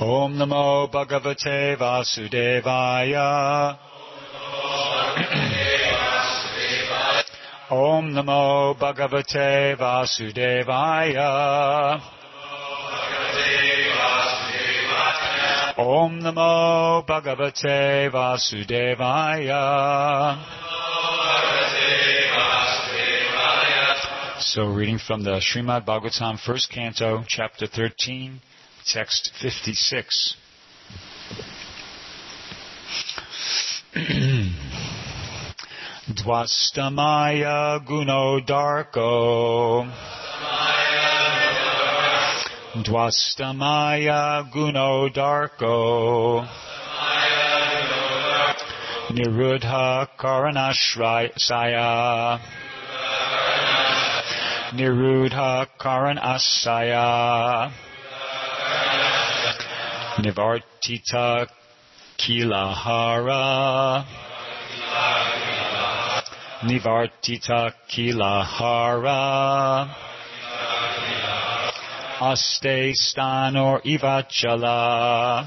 Om Namo Bhagavate Vasudevaya. Om Namo Bhagavate Vasudevaya. Om Namo Bhagavate Vasudevaya. So reading from the Srimad Bhagavatam, first canto, chapter 13, text 56. Dvastamaya Gunodarko. Dvastamaya Gunodarko. Niruddha Karanasaya. Niruddha Karanasaya. Nivartita Kilahara. Nivartita Kilahara. Aste Stanor Ivachala.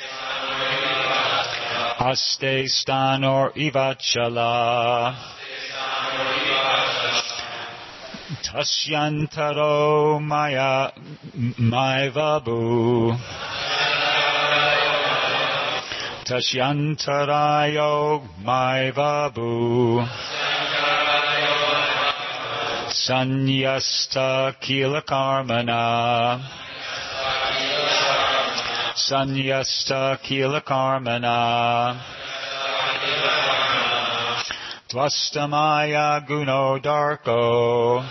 Aste Stanor Ivachala. Tasyantaro Maya Maivabu. Tashyantarayo Maivabu. Sanyasta Kilakarmana. Sanyasta Kilakarmana. Dvastamaya Gunodarko.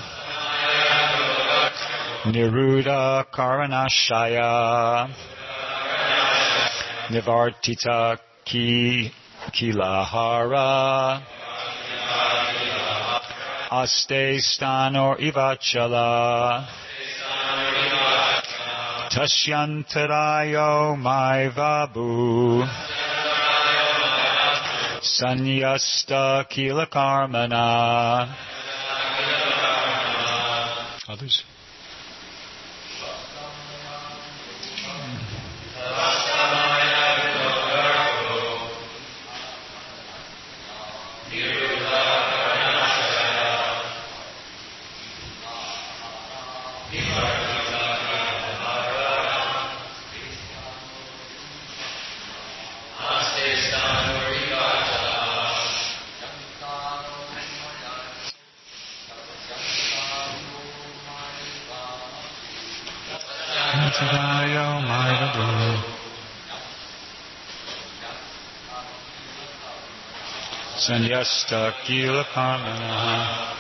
Niruddha Karanashaya. Nivartita Kilahara. Aste Stanor Ivachala. Tashyantarayo Maivabu. Sanyasta Kilakarmana. Others? Sanyasta Kilakarmana.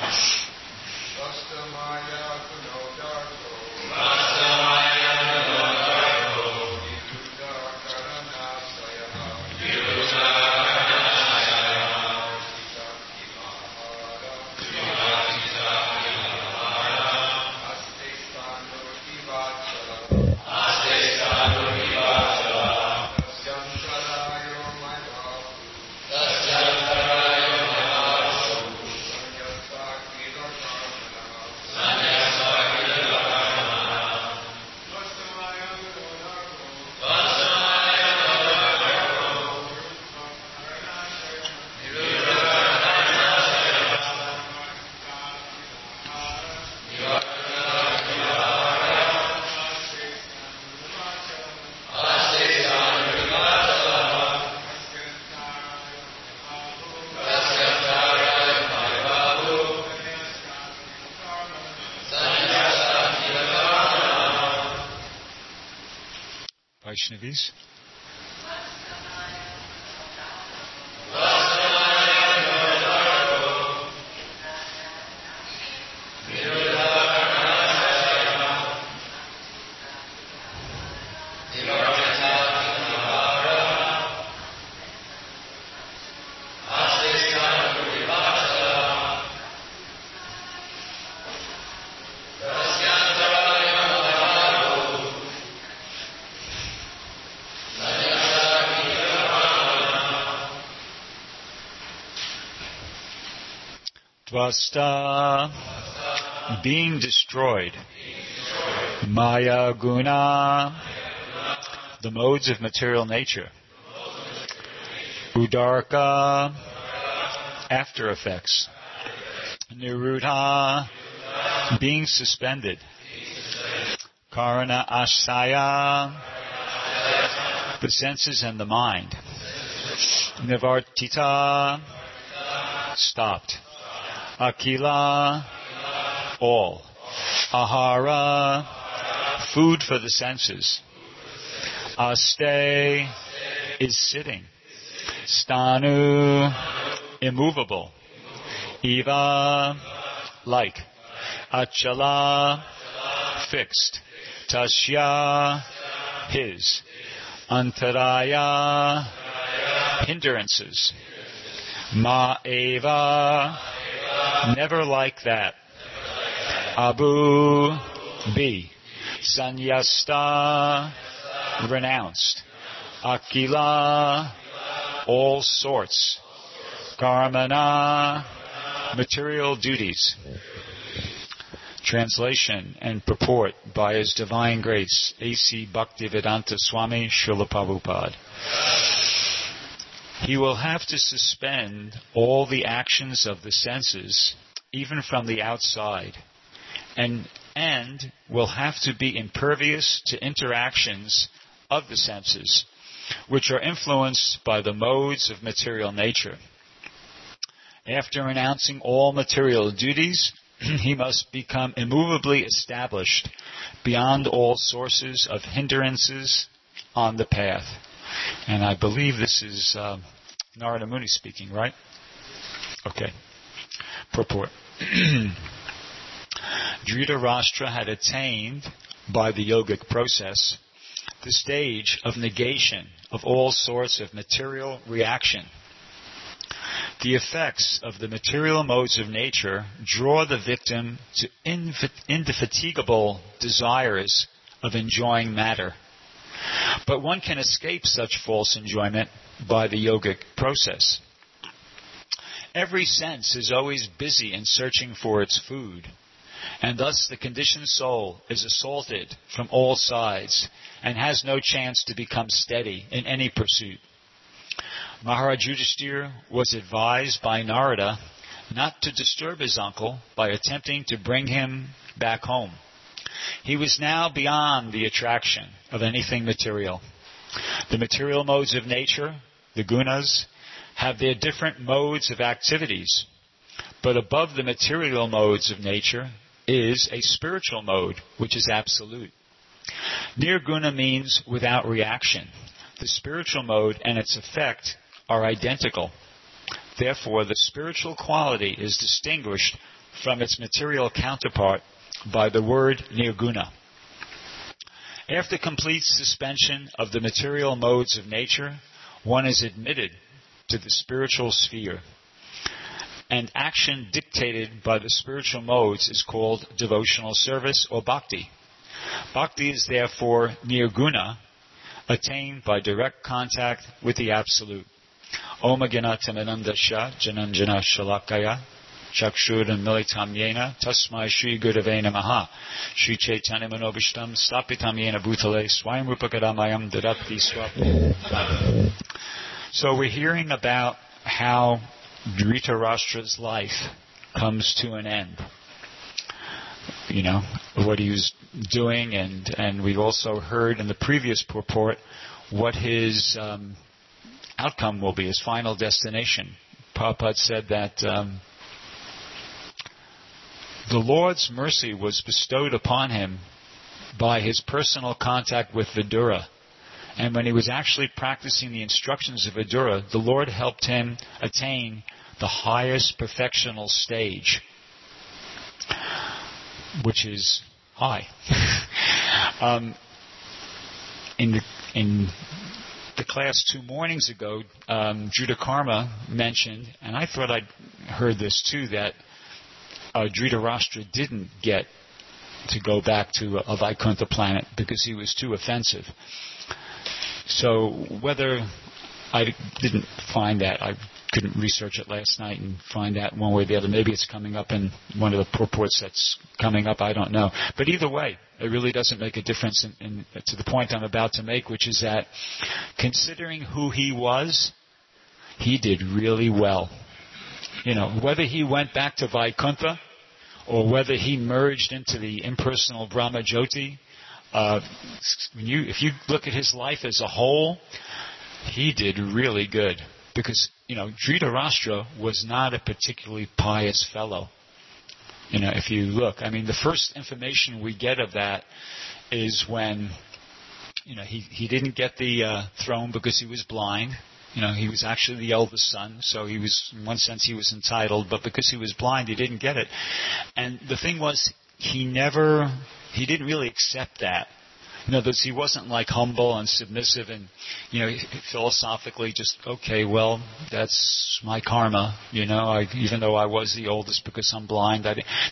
Vaishnavis. Dvasta, being destroyed. Maya Guna, the modes of material nature. Udarka, after effects. Nirudha, being suspended. Karana Asaya, the senses and the mind. Nivartita, stopped. Akila, all. Ahara, food for the senses. Aste is sitting. Stanu, immovable. Eva, like. Achala, fixed. Tasya, his. Antaraya, hindrances. Ma'eva, never like that. Abu, be. Sanyasta, renounced. Akila, all sorts. Karmana, material duties. Translation and purport by His Divine Grace, A.C. Bhaktivedanta Swami Srila Prabhupada. He will have to suspend all the actions of the senses, even from the outside, and will have to be impervious to interactions of the senses, which are influenced by the modes of material nature. After renouncing all material duties, he must become immovably established beyond all sources of hindrances on the path. And I believe this is Narada Muni speaking, right? Okay. Purport. Dhritarashtra had attained, by the yogic process, the stage of negation of all sorts of material reaction. The effects of the material modes of nature draw the victim to indefatigable desires of enjoying matter. But one can escape such false enjoyment by the yogic process. Every sense is always busy in searching for its food, and thus the conditioned soul is assaulted from all sides and has no chance to become steady in any pursuit. Maharaj Yudhishthira was advised by Narada not to disturb his uncle by attempting to bring him back home. He was now beyond the attraction of anything material. The material modes of nature, the gunas, have their different modes of activities, but above the material modes of nature is a spiritual mode, which is absolute. Nirguna means without reaction. The spiritual mode and its effect are identical. Therefore, the spiritual quality is distinguished from its material counterpart by the word nirguna. After complete suspension of the material modes of nature, one is admitted to the spiritual sphere. And action dictated by the spiritual modes is called devotional service or bhakti. Bhakti is therefore nirguna, attained by direct contact with the Absolute. Om Agyanatamanandasya Jananjana Shalakaya Chakshuran Militam Yena Tasmai Shri Gurave Namaha Shri Chaitanya Manobishtam Stapitam Yena Bhutale Swayam Rupakadamayam Dadati Swapam. So we're hearing about how Dhritarashtra's life comes to an end. You know, what he was doing, and we've also heard in the previous purport what his outcome will be, his final destination. Prabhupada said that the Lord's mercy was bestowed upon him by his personal contact with Vidura. And when he was actually practicing the instructions of Vidura, the Lord helped him attain the highest perfectional stage, which is high. In the class 2 mornings ago, Dhritarashtra mentioned, and I thought I'd heard this too, that Dhritarashtra didn't get to go back to a Vaikuntha planet because he was too offensive. So whether I didn't find that, I couldn't research it last night and find out one way or the other. Maybe it's coming up in one of the purports that's coming up. I don't know. But either way, it really doesn't make a difference to the point I'm about to make, which is that considering who he was, he did really well. Whether he went back to Vaikuntha or whether he merged into the impersonal Brahma Jyoti, if you look at his life as a whole, he did really good. Because, Dhritarashtra was not a particularly pious fellow. If you look, the first information we get of that is when, he didn't get the throne because he was blind. He was actually the eldest son, so he was, in one sense, he was entitled, but because he was blind, he didn't get it. And the thing was, he didn't really accept that. He wasn't like humble and submissive and, philosophically just, okay, well, that's my karma, even though I was the oldest because I'm blind.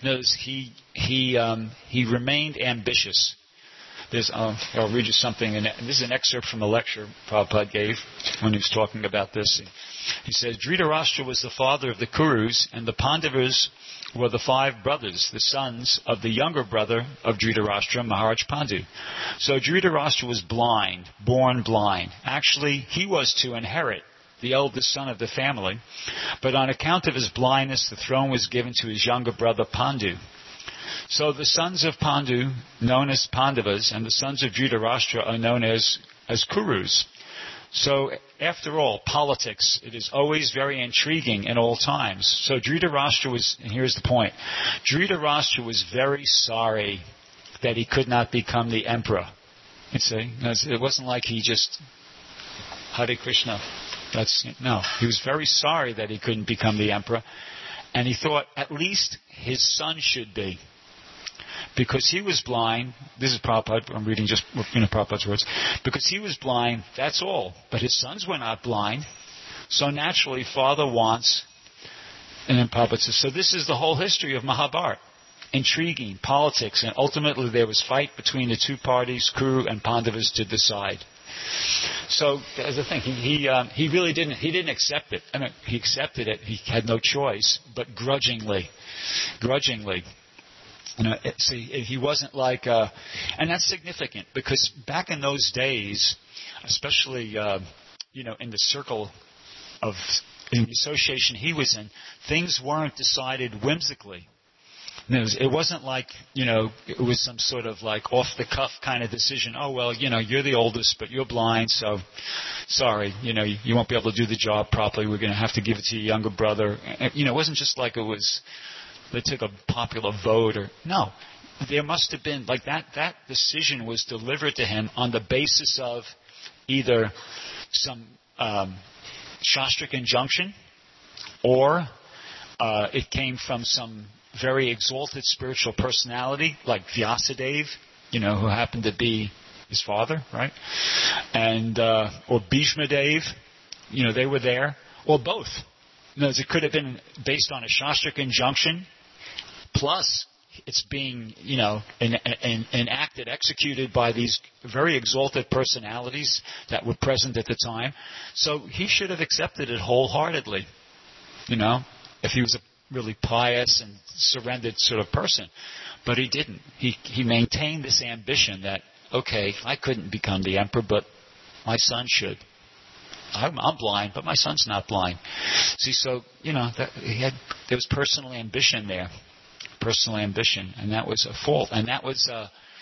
He remained ambitious. I'll read you something, and this is an excerpt from a lecture Prabhupada gave when he was talking about this. He said, Dhritarashtra was the father of the Kurus, and the Pandavas were the 5 brothers, the sons of the younger brother of Dhritarashtra, Maharaj Pandu. So Dhritarashtra was blind, born blind. Actually, he was to inherit, the eldest son of the family, but on account of his blindness, the throne was given to his younger brother Pandu. So the sons of Pandu, known as Pandavas, and the sons of Dhritarashtra are known as Kurus. So, after all, politics, it is always very intriguing in all times. So Dhritarashtra was, and here's the point, Dhritarashtra was very sorry that he could not become the emperor. You see, it wasn't like he just, Hare Krishna, no. He was very sorry that he couldn't become the emperor, and he thought at least his son should be. Because he was blind, this is Prabhupada, I'm reading just Prabhupada's words, because he was blind, that's all. But his sons were not blind. So naturally, father wants, and then Prabhupada says, so this is the whole history of Mahabharata. Intriguing, politics, and ultimately there was fight between the 2 parties, Kuru and Pandavas, to decide. So, as a thing, he really didn't accept it. He accepted it, he had no choice, but grudgingly. He wasn't like, and that's significant because back in those days, especially, in the circle in the association he was in, things weren't decided whimsically. It wasn't like, it was some sort of like off-the-cuff kind of decision. Oh, well, you're the oldest, but you're blind, so sorry, you won't be able to do the job properly. We're going to have to give it to your younger brother. It wasn't just like it was, they took a popular vote no. There must have been, like that decision was delivered to him on the basis of either some Shastric injunction or it came from some very exalted spiritual personality like Vyasadeva, who happened to be his father, right? And or Bhishma Dev, they were there, or both. It could have been based on a Shastric injunction, plus it's being, enacted, executed by these very exalted personalities that were present at the time. So he should have accepted it wholeheartedly, if he was a really pious and surrendered sort of person. But he didn't. He maintained this ambition that, okay, I couldn't become the emperor, but my son should. I'm blind, but my son's not blind. See, so, there was personal ambition there. Personal ambition, and that was a fault. And that was,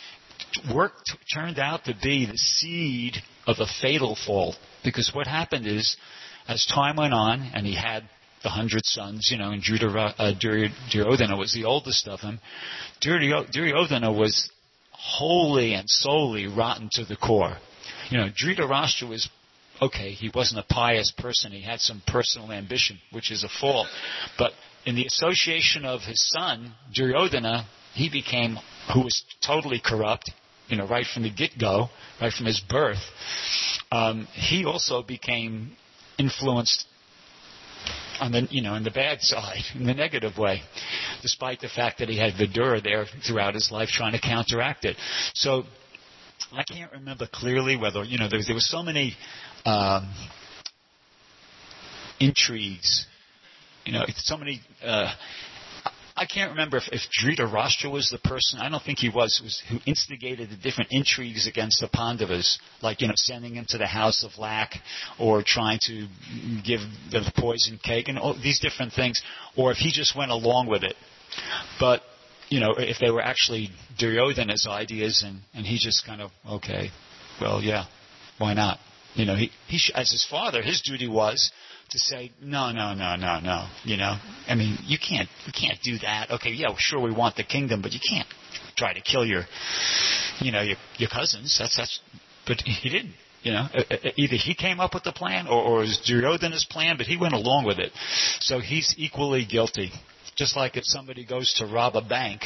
turned out to be the seed of a fatal fault. Because what happened is, as time went on, and he had the 100 sons, and Duryodhana was the oldest of them. Duryodhana was wholly and solely rotten to the core. Dhritarashtra was, okay, he wasn't a pious person. He had some personal ambition, which is a fault. But in the association of his son, Duryodhana, he became, who was totally corrupt, right from the get-go, right from his birth. He also became influenced on the, in the bad side, in the negative way, despite the fact that he had Vidura there throughout his life trying to counteract it. So I can't remember clearly whether, there were so many intrigues. It's so many. I can't remember if Dhritarashtra was the person. I don't think he was who instigated the different intrigues against the Pandavas, like sending him to the house of lac, or trying to give the poison cake, and all these different things, or if he just went along with it. But if they were actually Duryodhana's ideas, and he just kind of, okay, well, yeah, why not? He as his father, his duty was to say, no. I mean, you can't do that. Okay, yeah, sure, we want the kingdom, but you can't try to kill your cousins. That's. But he didn't. Either he came up with the plan, or it was Duryodhana's plan, but he went along with it. So he's equally guilty. Just like if somebody goes to rob a bank,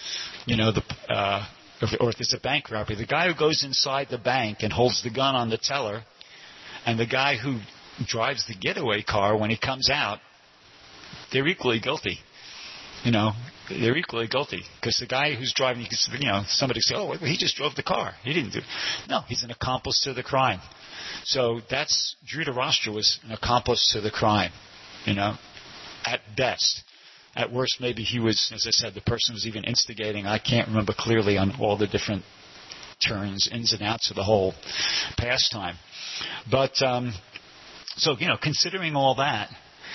or if there's a bank robbery, the guy who goes inside the bank and holds the gun on the teller, and the guy who drives the getaway car when he comes out, they're equally guilty. They're equally guilty. Because the guy who's driving, somebody say, oh, he just drove the car. He didn't do it. No, he's an accomplice to the crime. So Dhritarashtra was an accomplice to the crime, at best. At worst, maybe he was, as I said, the person was even instigating. I can't remember clearly on all the different turns, ins and outs of the whole pastime. But, considering all that,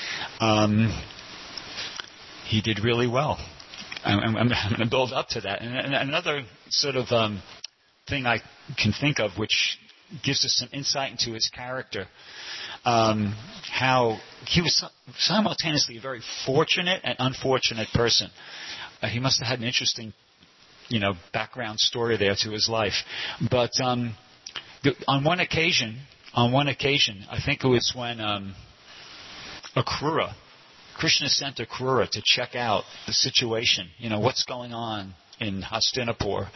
he did really well. I'm going to build up to that. And another sort of thing I can think of, which gives us some insight into his character, how he was simultaneously a very fortunate and unfortunate person. He must have had an interesting, background story there to his life. But on one occasion, I think it was when Krishna sent Akrura to check out the situation. What's going on in Hastinapur.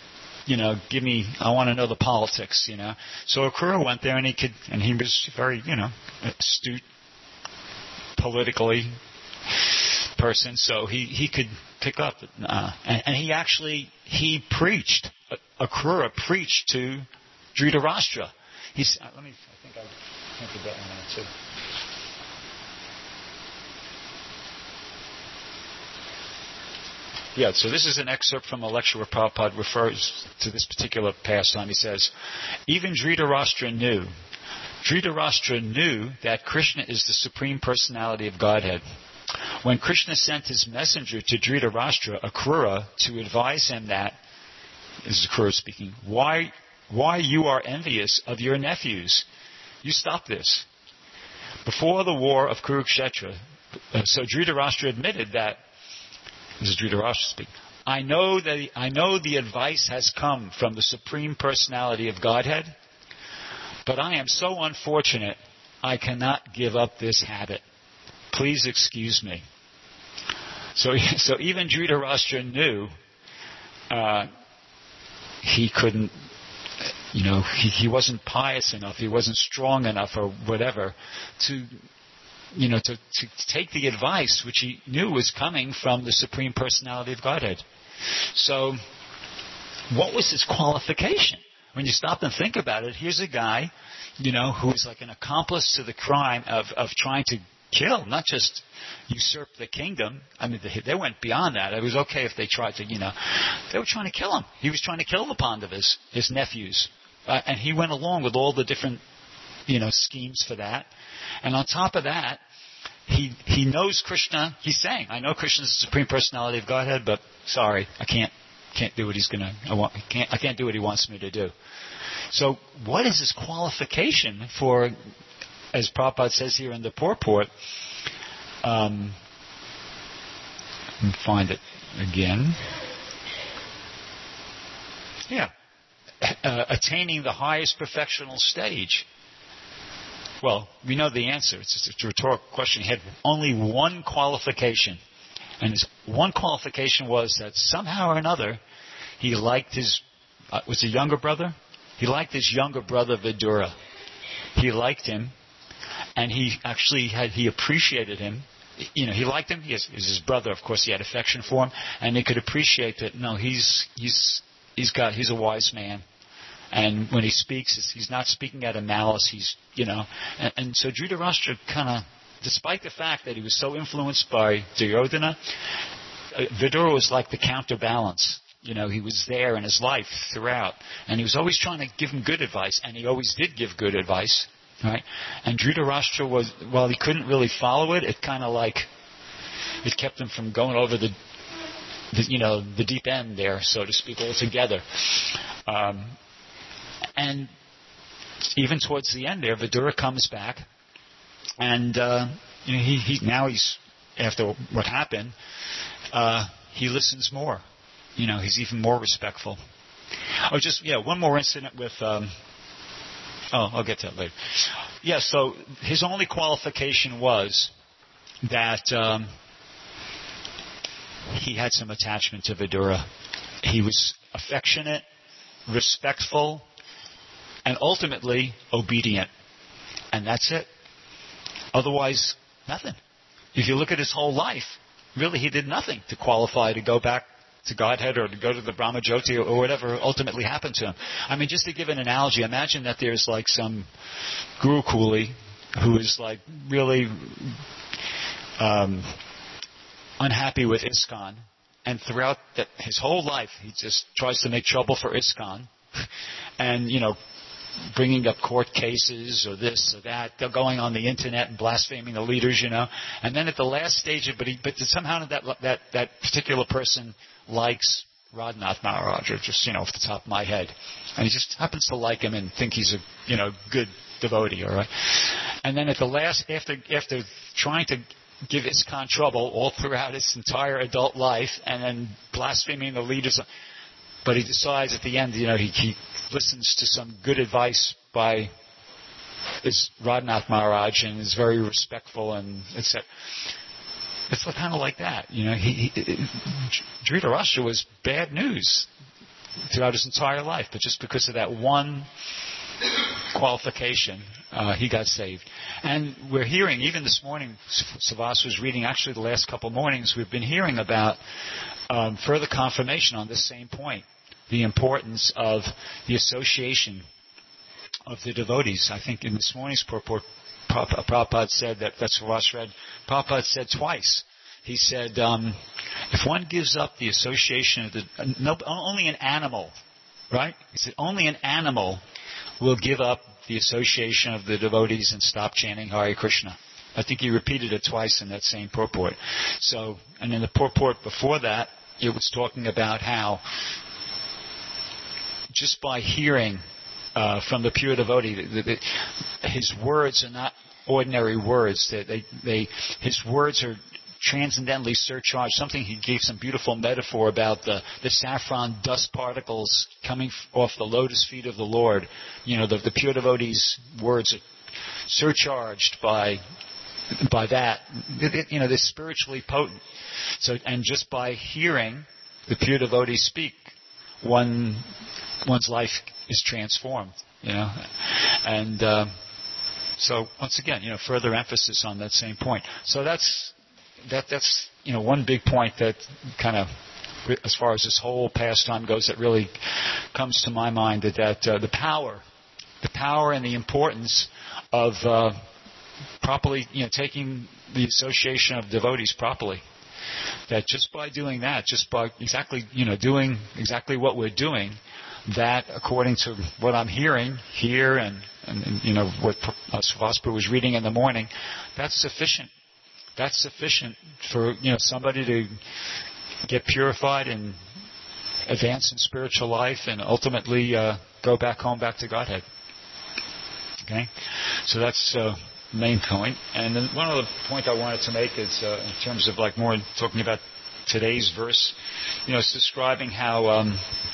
I want to know the politics, So Akrura went there, and he was very, astute politically person, so he could pick up, and he preached. Akrura preached to Dhritarashtra. I think I printed that one out too. Yeah, so this is an excerpt from a lecture where Prabhupada refers to this particular pastime. He says, even Dhritarashtra knew that Krishna is the Supreme Personality of Godhead. When Krishna sent his messenger to Dhritarashtra, Akrura, to advise him that, this is Akrura speaking, why you are envious of your nephews. You stop this. Before the war of Kurukshetra, so Dhritarashtra admitted that, this is Dhritarashtra speaking, I know the advice has come from the Supreme Personality of Godhead, but I am so unfortunate I cannot give up this habit. Please excuse me. So even Dhritarashtra knew he couldn't, he wasn't pious enough, he wasn't strong enough or whatever to take the advice which he knew was coming from the Supreme Personality of Godhead. So, what was his qualification? When you stop and think about it, here's a guy, who is like an accomplice to the crime of trying to kill, not just usurp the kingdom. I mean, they went beyond that. It was okay if they tried to, they were trying to kill him. He was trying to kill the Pandavas, his nephews. And he went along with all the different, schemes for that. And on top of that, he knows Krishna. He's saying, I know Krishna is the Supreme Personality of Godhead, but sorry, I can't do what I can't do what he wants me to do. So what is his qualification for, as Prabhupada says here in the purport, let me find it again. Yeah. Attaining the highest perfectional stage. Well, we know the answer. It's just a rhetorical question. He had only one qualification. And his one qualification was that somehow or another, he liked was a younger brother? He liked his younger brother Vidura. He liked him, and he appreciated him. He liked him. He was his brother, of course. He had affection for him, and he could appreciate that. No, he's a wise man, and when he speaks, he's not speaking out of malice. And so Dhritarashtra kind of despite the fact that he was so influenced by Duryodhana, Vidura was like the counterbalance. You know, he was there in his life throughout, and he was always trying to give him good advice, and he always did give good advice, right? And Dhritarashtra was, while he couldn't really follow it, it kind of like, it kept him from going over the deep end there, so to speak, altogether. And even towards the end there, Vidura comes back, and he's after what happened, he listens more. You know, he's even more respectful. Oh, one more incident with. I'll get to that later. Yeah, so his only qualification was that he had some attachment to Vidura. He was affectionate, respectful, and ultimately obedient. And that's it. Otherwise, nothing. If you look at his whole life, really he did nothing to qualify to go back to Godhead or to go to the Brahmajyoti or whatever ultimately happened to him. I mean, just to give an analogy, imagine that there's like some guru coolie who is like really unhappy with ISKCON, and throughout his whole life he just tries to make trouble for ISKCON, and bringing up court cases or this or that. They're going on the internet and blaspheming the leaders, And then at the last stage, but somehow that particular person likes Radhanath Maharaj, or just off the top of my head, and he just happens to like him and think he's a good devotee, all right. And then at the last, after trying to give ISKCON trouble all throughout his entire adult life, and then blaspheming the leaders, but he decides at the end, he listens to some good advice by this Radhanath Maharaj and is very respectful and etc. It's kind of like that, Dhritarashtra was bad news throughout his entire life, but just because of that one qualification, he got saved. And we're hearing, even this morning, Savas was reading, actually the last couple mornings, we've been hearing about further confirmation on this same point, the importance of the association of the devotees. I think in this morning's purport, Prabhupada said that's what Ross read. Prabhupada said twice. He said, if one gives up the association of only an animal, right? He said, only an animal will give up the association of the devotees and stop chanting Hare Krishna. I think he repeated it twice in that same purport. So, and in the purport before that, it was talking about how just by hearing from the pure devotee, his words are not ordinary words. His words are transcendently surcharged. Something he gave some beautiful metaphor about the saffron dust particles coming off the lotus feet of the Lord. The pure devotee's words are surcharged by that. They're spiritually potent. So, and just by hearing the pure devotee speak, one's life is transformed. And so once again, further emphasis on that same point. So that's one big point that kind of, as far as this whole pastime goes, that really comes to my mind, that the power and the importance of properly, taking the association of devotees properly. That just by doing that, just by doing exactly what we're doing, that according to what I'm hearing here and what Svaspa was reading in the morning, that's sufficient. That's sufficient for somebody to get purified and advance in spiritual life and ultimately go back home, back to Godhead. Okay, so that's the main point. And then one other point I wanted to make is in terms of more talking about today's verse. It's describing how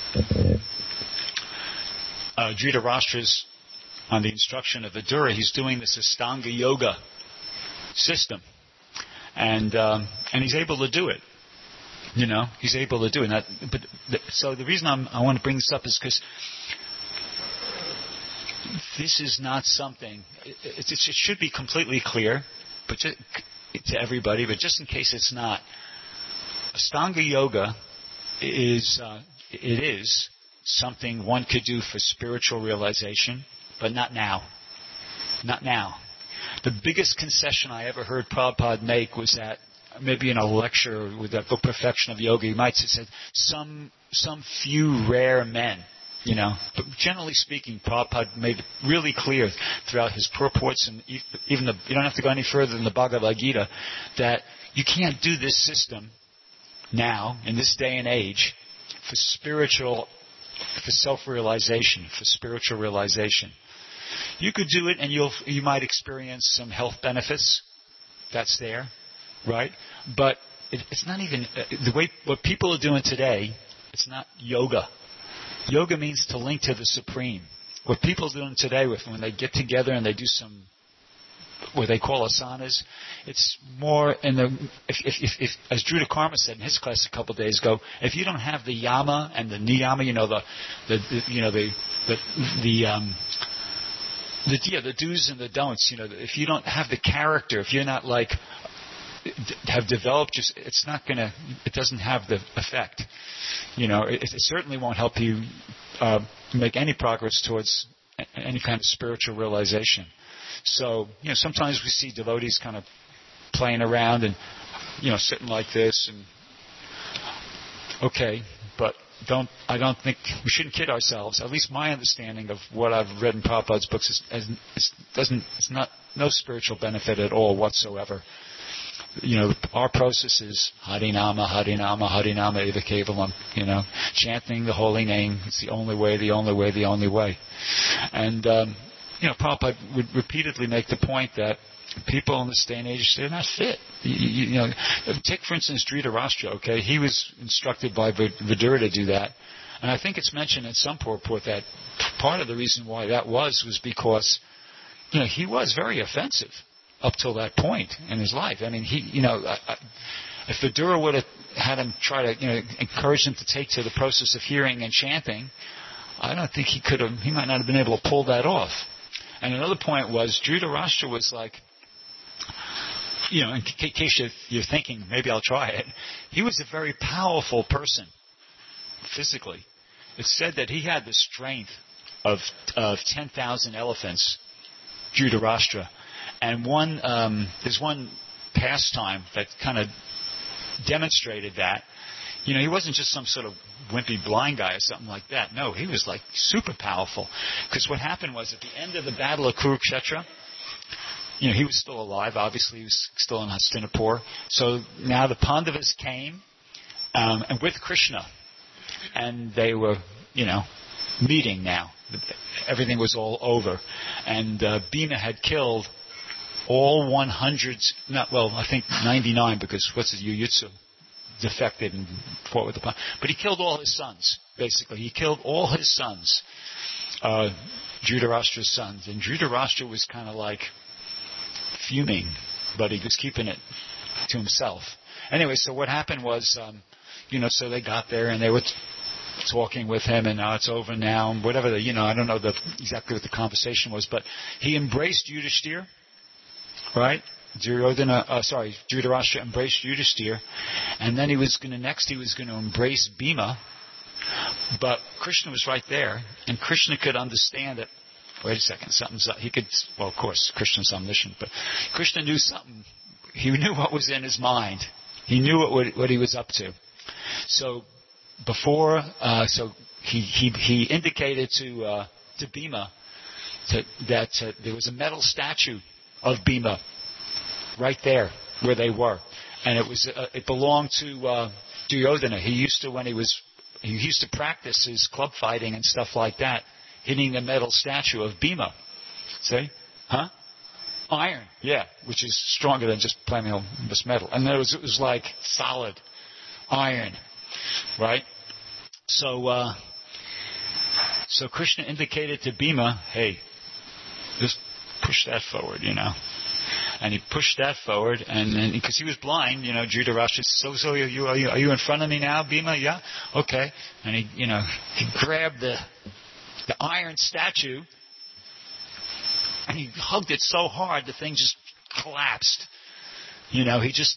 Dhritarashtra's, on the instruction of Vidura, he's doing this Astanga Yoga system. And he's able to do it. He's able to do it. So the reason I want to bring this up is because this is not something. It should be completely clear, but to everybody. But just in case it's not, Astanga Yoga is something one could do for spiritual realization, but not now. Not now. The biggest concession I ever heard Prabhupada make was that, maybe in a lecture with that book Perfection of Yoga, he might have said some few rare men, But generally speaking, Prabhupada made it really clear throughout his purports, and even you don't have to go any further than the Bhagavad Gita, that you can't do this system now, in this day and age, for self-realization, for spiritual realization. You could do it and you might experience some health benefits. That's there, right? But it's not even, what people are doing today, it's not yoga. Yoga means to link to the Supreme. What people are doing today when they get together and they do some, what they call asanas, it's more in if as Dhruta Karma said in his class a couple of days ago, if you don't have the yama and the niyama, the do's and the don'ts, if you don't have the character, if you're not have developed, it doesn't have the effect. It certainly won't help you make any progress towards any kind of spiritual realization. So, sometimes we see devotees kind of playing around and, sitting like this and, okay, but I don't think we shouldn't kid ourselves. At least my understanding of what I've read in Prabhupada's books it's not no spiritual benefit at all whatsoever. Our process is Harinama, Harinama, Harinama Eva Kevalam, chanting the holy name. It's the only way, the only way, the only way. And, Prabhupada would repeatedly make the point that people in this day and age, they're not fit. Take, for instance, Dhritarashtra, okay? He was instructed by Vidura to do that. And I think it's mentioned in some purport that part of the reason why that was because, he was very offensive up till that point in his life. I mean, if Vidura would have had him try to, encourage him to take to the process of hearing and chanting, I don't think he might not have been able to pull that off. And another point was, Dhritarashtra was like, in case you're thinking, maybe I'll try it, he was a very powerful person, physically. It's said that he had the strength of 10,000 elephants, Dhritarashtra. And there's one pastime that kind of demonstrated that. He wasn't just some sort of wimpy blind guy or something like that. No, he was like super powerful. Because what happened was at the end of the Battle of Kurukshetra, he was still alive. Obviously, he was still in Hastinapur. So now the Pandavas came and with Krishna. And they were, meeting now. Everything was all over. And Bhima had killed all 99, because what's the Jujutsu? Defected and fought with the Pandavas. But he killed all his sons, basically. He killed all his sons, Dhritarashtra's sons. And Dhritarashtra was kind of like fuming, but he was keeping it to himself. Anyway, so what happened was, so they got there and they were talking with him, and now it's over now, and whatever I don't know exactly what the conversation was, but he embraced Yudhishthira, right? Dhritarashtra embraced Yudhishthira, and then he was going to embrace Bhima, but Krishna was right there, and Krishna could understand that, wait a second, of course, Krishna's omniscient, but Krishna knew something, he knew what was in his mind, he knew what he was up to. So before, he indicated to Bhima that there was a metal statue of Bhima right there where they were, and it belonged to Duryodhana. He used to practice his club fighting and stuff like that, hitting the metal statue of Bhima. See? Huh? Iron, yeah, which is stronger than just plain old metal. And it was like solid iron, right? So Krishna indicated to Bhima, hey, just push that forward, And he pushed that forward, and then, because he was blind, Dhritarashtra said, so are you in front of me now, Bhima? Yeah? Okay. And he grabbed the iron statue, and he hugged it so hard the thing just collapsed.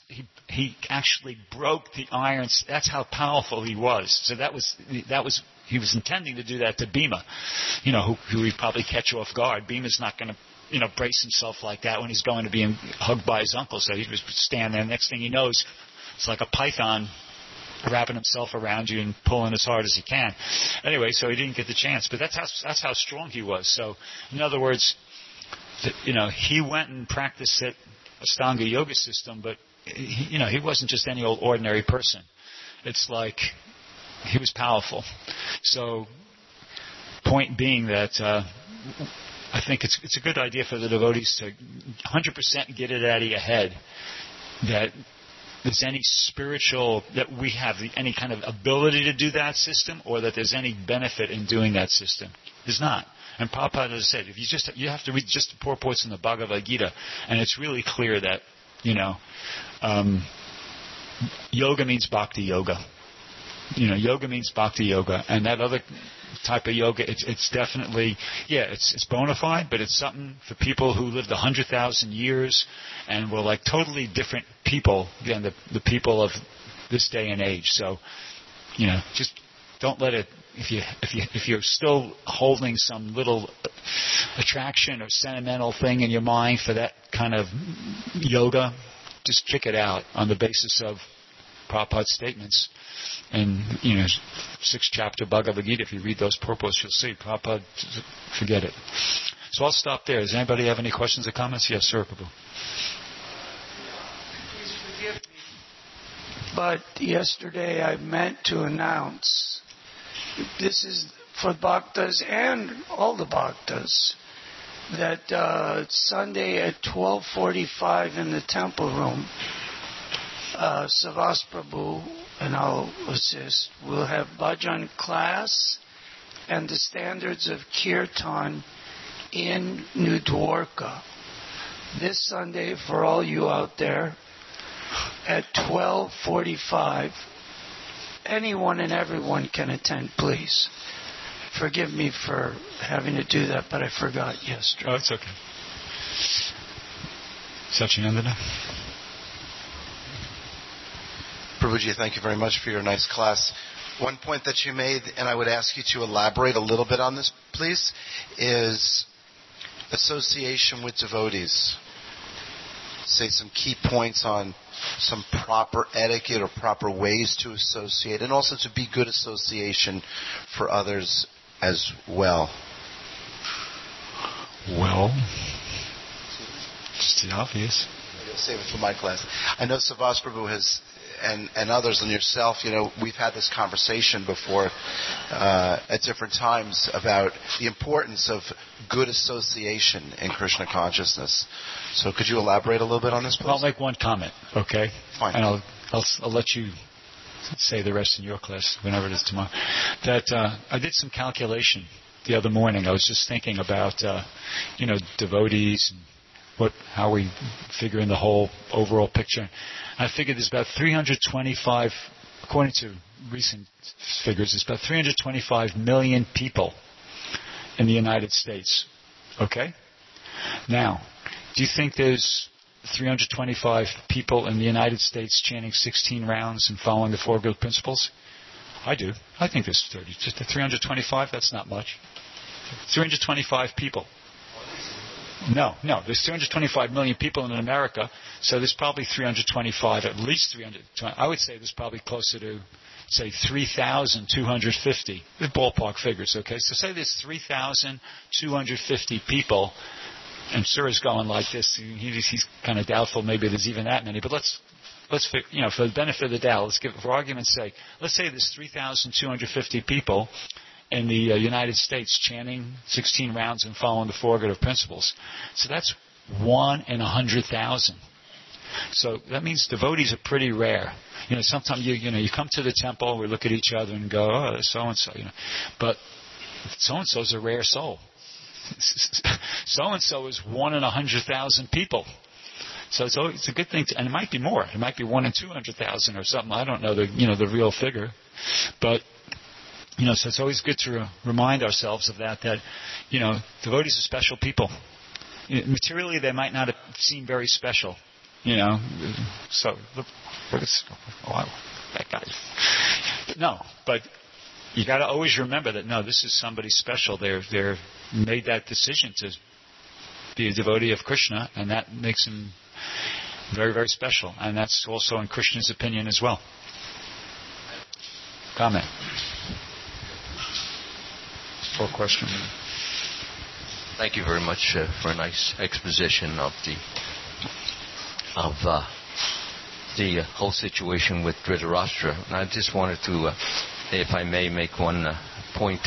He actually broke the iron. That's how powerful he was. So that was he was intending to do that to Bhima, who he'd probably catch off guard. Bhima's not going to, brace himself like that when he's going to be hugged by his uncle. So he was standing there. Next thing he knows, it's like a python wrapping himself around you and pulling as hard as he can. Anyway, so he didn't get the chance. But that's how strong he was. So, in other words, he went and practiced it, Ashtanga yoga system, but he wasn't just any old ordinary person. It's like he was powerful. So, point being that I think it's a good idea for the devotees to 100% get it out of your head that there's any spiritual, that we have any kind of ability to do that system, or that there's any benefit in doing that system. There's not. And Prabhupada has said, you have to read just the purports in the Bhagavad Gita, and it's really clear that, yoga means bhakti yoga. Yoga means bhakti yoga, and that other type of yoga, it's definitely, it's bona fide, but it's something for people who lived 100,000 years and were like totally different people than the people of this day and age. So, just don't let it. If you're still holding some little attraction or sentimental thing in your mind for that kind of yoga, just kick it out on the basis of Prabhupada's statements. And, 6th chapter Bhagavad Gita, if you read those purports, you'll see Prabhupada, forget it. So I'll stop there. Does anybody have any questions or comments? Yes, sir, Prabhu. Please forgive me, but yesterday I meant to announce, this is for Bhaktas and all the Bhaktas, that Sunday at 12:45 in the temple room, Savas Prabhu and I'll assist. We'll have bhajan class and the standards of kirtan in New Dwarka. This Sunday, for all you out there, at 12:45, anyone and everyone can attend, please. Forgive me for having to do that, but I forgot yesterday. Oh, it's okay. Sachinandana? Prabhuji, thank you very much for your nice class. One point that you made, and I would ask you to elaborate a little bit on this, please, is association with devotees. Say some key points on some proper etiquette or proper ways to associate, and also to be good association for others as well. Well, it's the obvious. I'll save it for my class. I know Savas Prabhu has, and others, and yourself, we've had this conversation before at different times about the importance of good association in Krishna consciousness. So could you elaborate a little bit on this, please? I'll make one comment, okay? Fine. And I'll let you say the rest in your class, whenever it is tomorrow. That I did some calculation the other morning. I was just thinking about, devotees and how we figure in the whole overall picture. I figured there's about 325, according to recent figures, there's about 325 million people in the United States. Okay? Now, do you think there's 325 people in the United States chanting 16 rounds and following the Four Good Principles? I do. I think there's 30. Just 325, that's not much. 325 people. No. There's 325 million people in America, so there's probably 325, at least 300. I would say there's probably closer to, say, 3,250. The ballpark figures, okay? So say there's 3,250 people, and Surah's going like this. He's kind of doubtful maybe there's even that many, but let's for the benefit of the doubt, let's give, for argument's sake, let's say there's 3,250 people in the United States chanting 16 rounds and following the Four Good Principles. So that's 1 in 100,000. So that means devotees are pretty rare. Sometimes you come to the temple, we look at each other and go, oh, so-and-so, But so-and-so's a rare soul. So-and-so is 1 in 100,000 people. So it's a good thing, and it might be more. It might be 1 in 200,000 or something. I don't know the real figure. But so it's always good to remind ourselves of that, devotees are special people. Materially, they might not seem very special, So, look at this. Wow, that guy. No, but you got to always remember that, no, this is somebody special. They're made that decision to be a devotee of Krishna, and that makes him very, very special. And that's also in Krishna's opinion as well. Comment. Full question. Thank you very much for a nice exposition of the whole situation with Dhritarashtra. And I just wanted to, if I may, make one point.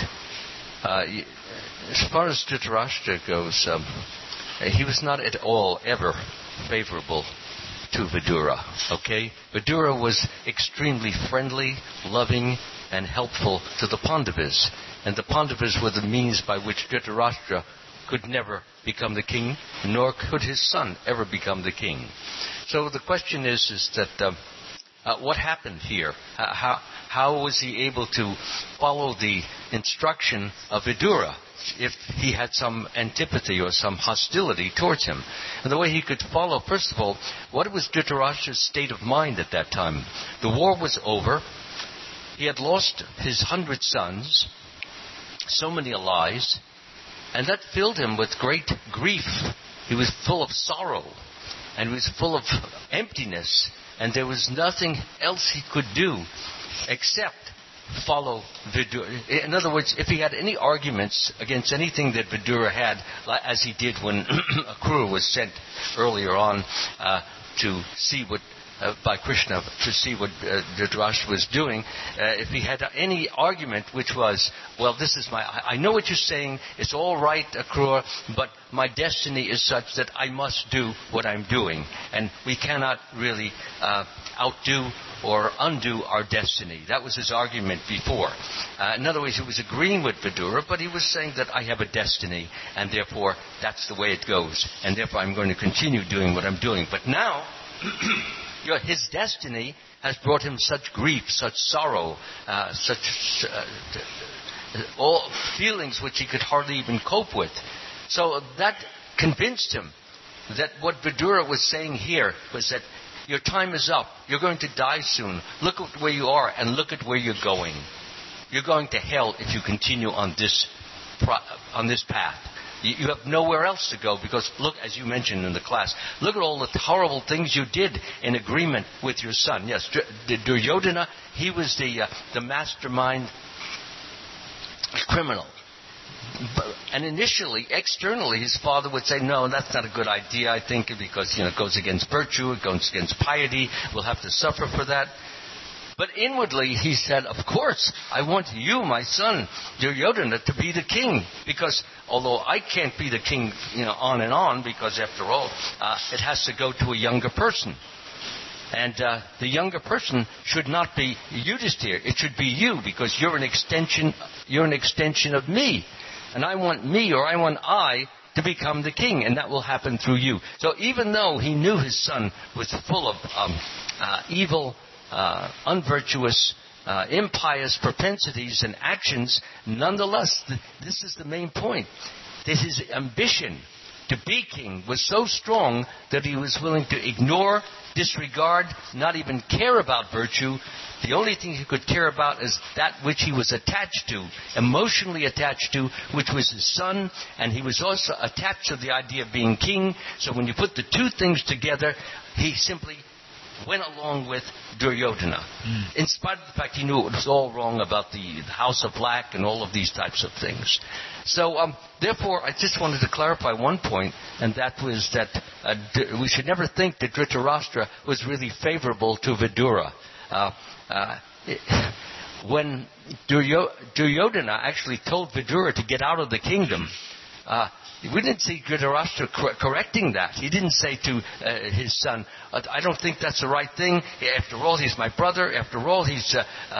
As far as Dhritarashtra goes, he was not at all ever favorable to Vidura. Okay? Vidura was extremely friendly, loving, and helpful to the Pandavas. And the Pandavas were the means by which Dhritarashtra could never become the king, nor could his son ever become the king. So the question is that what happened here? How was he able to follow the instruction of Vidura if he had some antipathy or some hostility towards him? And the way he could follow, first of all, what was Dhritarashtra's state of mind at that time? The war was over. He had lost his 100 sons, so many allies, and that filled him with great grief. He was full of sorrow, and he was full of emptiness, and there was nothing else he could do except follow Vidura. In other words, if he had any arguments against anything that Vidura had, as he did when Akrura was sent earlier on to see what by Krishna to see what Dhritarashtra was doing, if he had any argument which was, well, this is I know what you're saying, it's all right, Akrura, but my destiny is such that I must do what I'm doing, and we cannot really outdo or undo our destiny. That was his argument before. In other words, he was agreeing with Vidura, but he was saying that I have a destiny, and therefore that's the way it goes, and therefore I'm going to continue doing what I'm doing. But now, his destiny has brought him such grief, such sorrow, such all feelings which he could hardly even cope with. So that convinced him that what Vidura was saying here was that your time is up. You're going to die soon. Look at where you are and look at where you're going. You're going to hell if you continue on this path. You have nowhere else to go because, look, as you mentioned in the class, look at all the horrible things you did in agreement with your son. Yes, Duryodhana, he was the mastermind criminal. And initially, externally, his father would say, no, that's not a good idea, I think, because it goes against virtue, it goes against piety, we'll have to suffer for that. But inwardly, he said, of course, I want you, my son, Duryodhana, to be the king. Because although I can't be the king, on and on, because after all, it has to go to a younger person. And the younger person should not be Yudhishthira. It should be you, because you're an extension of me. And I want I to become the king, and that will happen through you. So even though he knew his son was full of evil, unvirtuous, impious propensities and actions, nonetheless, this is the main point. That his ambition to be king was so strong that he was willing to ignore, disregard, not even care about virtue. The only thing he could care about is that which he was attached to, emotionally attached to, which was his son, and he was also attached to the idea of being king. So when you put the two things together, he simply went along with Duryodhana. In spite of the fact he knew it was all wrong about the House of Black and all of these types of things. So, therefore, I just wanted to clarify one point, and that was that we should never think that Dhritarashtra was really favorable to Vidura. When Duryodhana actually told Vidura to get out of the kingdom, we didn't see Dhritarashtra correcting that. He didn't say to his son, I don't think that's the right thing. After all, he's my brother. After all, he's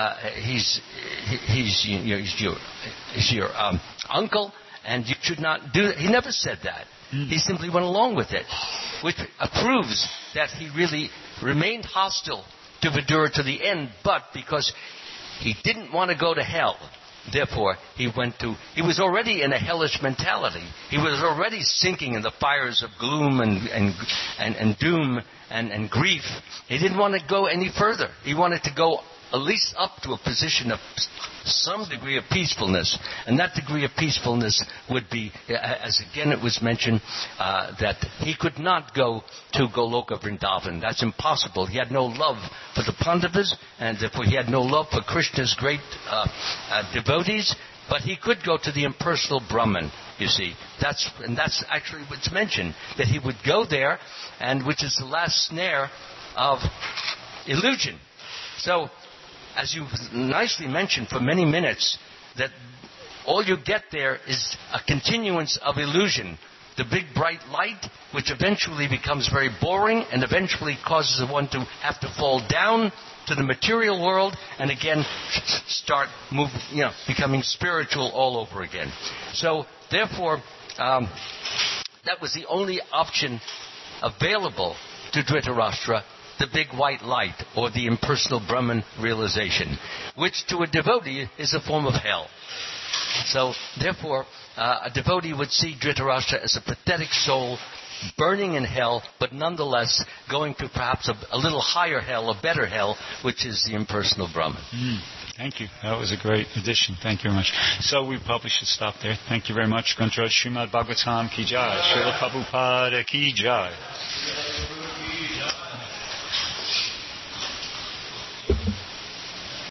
your uncle, and you should not do that. He never said that. He simply went along with it, which proves that he really remained hostile to Vidura to the end, but because he didn't want to go to hell. Therefore, he was already in a hellish mentality. He was already sinking in the fires of gloom and doom and grief. He didn't want to go any further. He wanted to go at least up to a position of some degree of peacefulness. And that degree of peacefulness would be, as again it was mentioned, that he could not go to Goloka Vrindavan. That's impossible. He had no love for the Pandavas, and therefore he had no love for Krishna's great devotees, but he could go to the impersonal Brahman, you see. That's actually what's mentioned, that he would go there, and which is the last snare of illusion. So, as you nicely mentioned for many minutes, that all you get there is a continuance of illusion. The big bright light, which eventually becomes very boring and eventually causes one to have to fall down to the material world and again start becoming spiritual all over again. So, therefore, that was the only option available to Dhritarashtra, the big white light, or the impersonal Brahman realization, which to a devotee is a form of hell. So, therefore, a devotee would see Dhritarashtra as a pathetic soul, burning in hell, but nonetheless going to perhaps a little higher hell, a better hell, which is the impersonal Brahman. Thank you. That was a great addition. Thank you very much. So we probably should stop there. Thank you very much. Granth Srimad Bhagavatam Ki Jai. Srila Prabhupada Ki Jai.